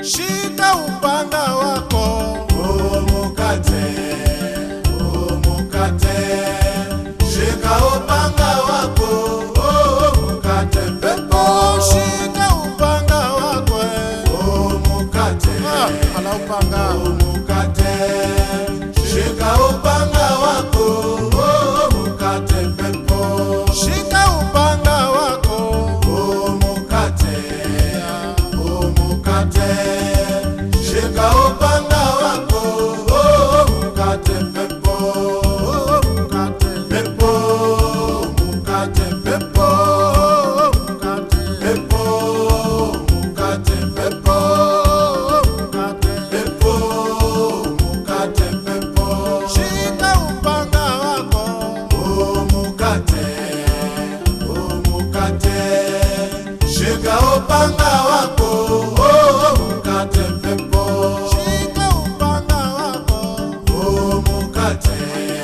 Shika upanga wako, umukate, umukate. Shika upanga wako, umukate pepo. shika upanga wako, umukate, ala upanga, umukate. Shika upanga wako, umukate pepo. shika upanga wako, umukate, umukate. Shika upanga wako, umukate pepo. umukate, Pepo, umukate pepo. umukate, Pepo, umukate pepo. umukate, Pepo, umukate pepo. shika upanga wako, umukate, umukate. Shika upanga wako, umukate pepo. shika upanga wako, umukate,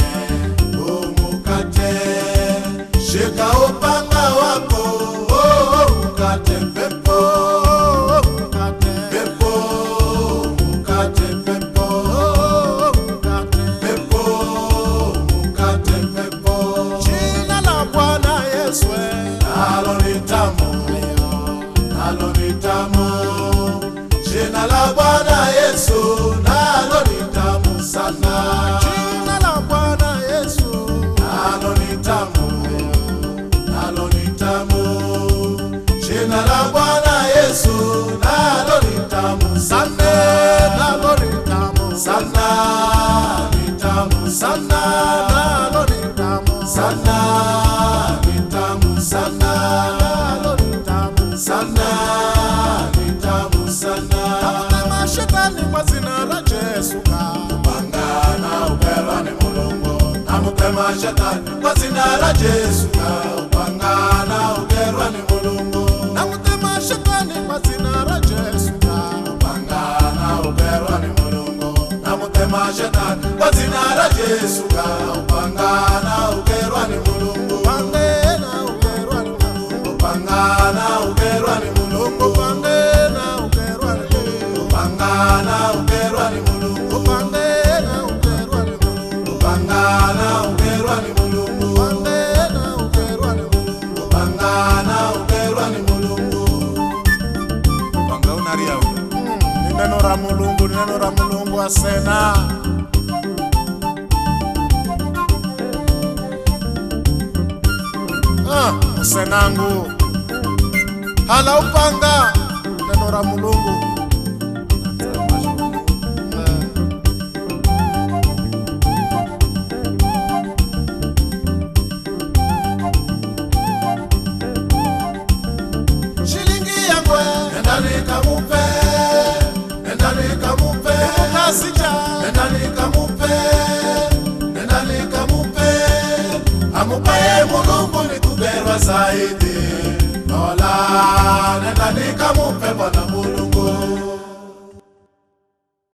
umukate. Shika upanga wako, umukate pepo. umukate, Pepo, umukate pepo. umukate, Pepo, umukate pepo. jina la Bwana Yesu, Nalo ni tamu, nalo ni tamu. Jina la Bwana Yesu, nalo ni tamu sana. jina la Bwana Yesu, Nalo ni tamu, nalo ni tamu. Jina la Bwana Yesu, nalo ni tamu sana. nalo ni tamu Sana, ni tamu sana. nalo ni tamu Sana, ni tamu sana. nalo ni tamu Sana, ni tamu sana. Namutema shetani kwa jina la Yesu, Upangana uperwa ni Mulungu. Namutema shetani kwa jina la Yesu. Upangana uperwa ni Mulungu. namutema shetani kwa jina la Yesu, Upangana uperwa ni Mulungu. Namutema shetani kwa jina la Yesu. Upangana uperwa ni Mulungu. pangena ukerwa ni Mungu, Upangana uperwa ni Mulungu. pangena ukerwa ni Mungu, Upangana uperwa ni Mulungu. pangena ukerwa ni Mungu, Upangana uperwa ni Mulungu. pangena ukerwa ni Mungu, Upangana uperwa ni Mulungu. Upanga unaria una. ni neno la Mulungu, ni neno la Mulungu asena. Senangu hala upanga, neno la Mulungu. Shilingi yangu Nenda nikamupe, nenda nikamupe. kasija, Nenda nikamupe, nenda nikamupe. Amupaye Mulungu ni kuberwa zaidi. Lola, nenda nikamupe Bwana.